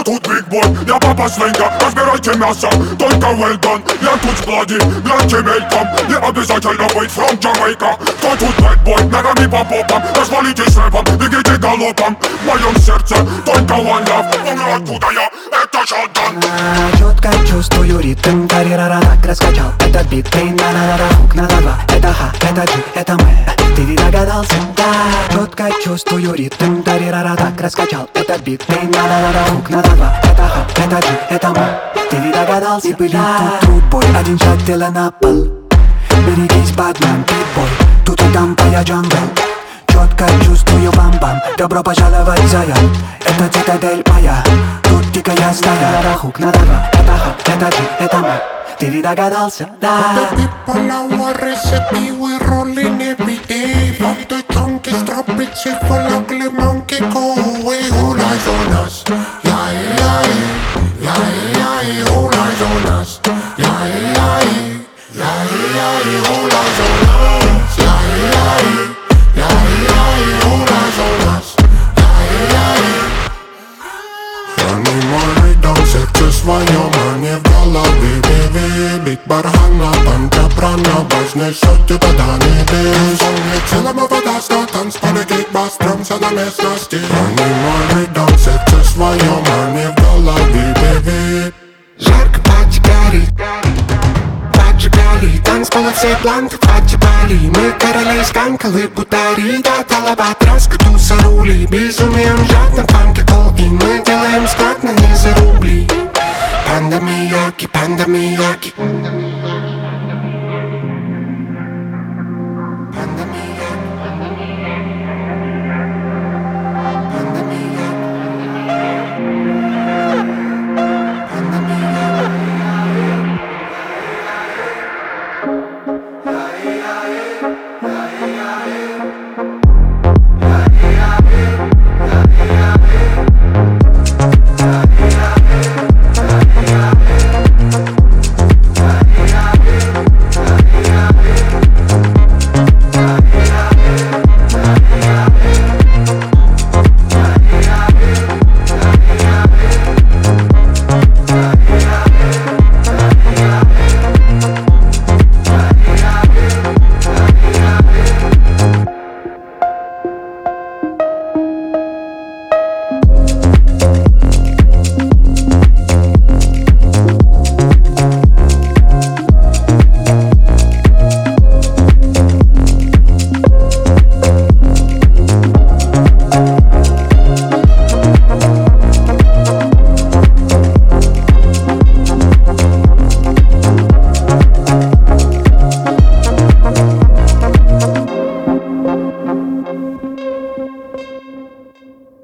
тут бигбой, я папа свинка, разбирайте мясо, только well done. Я тут сплоди, гляньте мельком, не обязательно быть from Jamaica. Кто тут bad boy, ногами по попам, развалитесь рэпом, бегите галопом. В моем сердце только one love, помню откуда я, это Шалдан. Четко чувствую ритм, тарирара так раскачал этот бит. Ты на-на-на-на, хук на два, это ха, это джи, это мы. Ты ведь догадался, да. Четко чувствую ритм, тарирара так раскачал этот бит. Ты на-на-на-на, хук на два, это ха, это джи, это мы. Ты ведь догадался, были тут трудбой, один шаг тела на пол. Берегись, бадман, питбой, тут и там твоя джангл. Четко чувствую бам-бам, добро пожаловать, зая. Это цитадель моя, тут дикая стая. Хук на два, это ха, это джи, это мы. Ты ведь догадался, да. The people our recipe, we rolling every day. From the junkies, drop it, shit full of monkey go away. All eyes on us, yeah, yeah, yeah, yeah, yeah. All eyes on us, yeah, yeah, yeah, yeah. All eyes on us, yeah, yeah, yeah, yeah. All eyes on us, yeah, yeah. Animal reduction, своем, не в голове. Бить бархана, танка прана, важный шот, типа Дани Диш. Целому вода, что танцполе, кикбас, драм, все на местности. Animal reduction, все своем, а не в голове, беби. Жарко поджигали, поджигали. Танцполе все бланты поджигали. Мы короли сканкалы, бутари. Да, толова, траска, туса, рули. Безумием жадно, фанки, колки. Мы делаем складно, не за рубли. Панда Мияки, Панда Мияки.